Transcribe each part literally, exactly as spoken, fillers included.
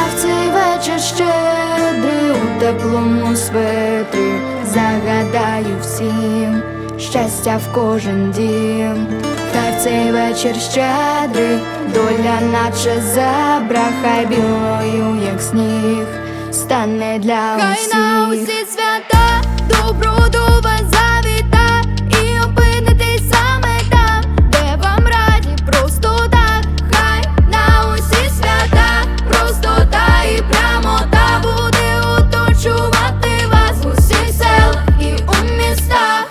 в цей вечір щедрий у теплому светрі загадаю всім щастя в кожен дім. Хай в цей вечір щедрий доля наче зебра, хай білою, як сніг, стане для усіх. Хай на усі свята добро до вас завіта, і опинитесь саме там, де вам раді просто так. Хай на усі свята простота і прямота буде оточувати вас в усіх селах і у містах.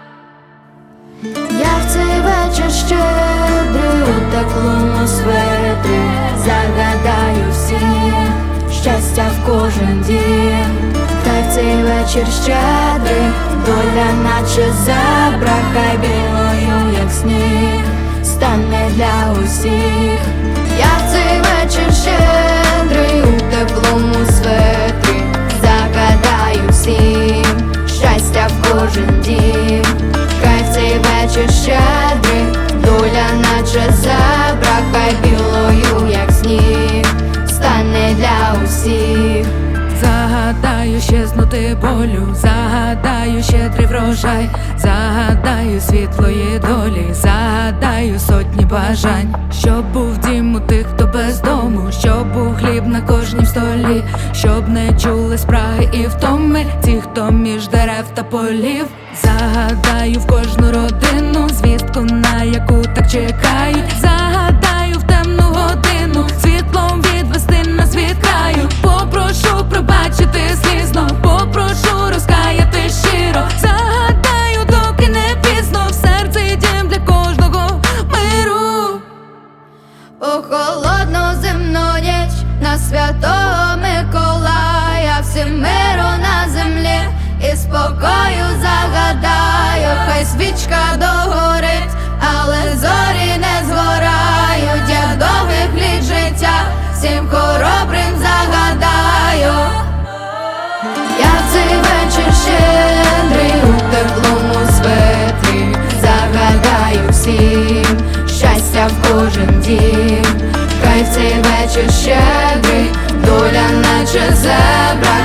Я в цей вечір щедрий у теплому светрі загадаю всім щастя в кожен дім. Хай в цей вечір щедрий доля наче зебра, хай білою, як сніг, стане для усіх. Я в цей вечір щедрий у теплому светрі загадаю всім щастя в кожен дім. Хай в цей вечір щедрий доля наче зебра, хай білою, як сніг, стане для усіх. Загадаю щезнути болю, загадаю щедрий врожай, загадаю світлої долі, загадаю сотні бажань, щоб був дім у тих, хто без дому, щоб був хліб на кожнім столі, щоб не чули спраги і втоми ті, хто між дерев та полів. Загадаю в кожну родину звістку, на яку так чекають. Загадаю в темну годину світлом відвести нас від краю. Попрошу пробачити слізно, попрошу розкаяти щиро. Загадаю, доки не пізно, в серці дім для кожного миру. У холодну зимну ніч на Святого Миколая всім миру на землі і спокою загадаю. Хай свічка догорить, але зорі не згорають. Я довгих літ життя всім хоробрим загадаю. Я в цей вечір щедрий у теплому светрі загадаю всім щастя в кожен дім. Хай в цей вечір щедрий доля наче зебра,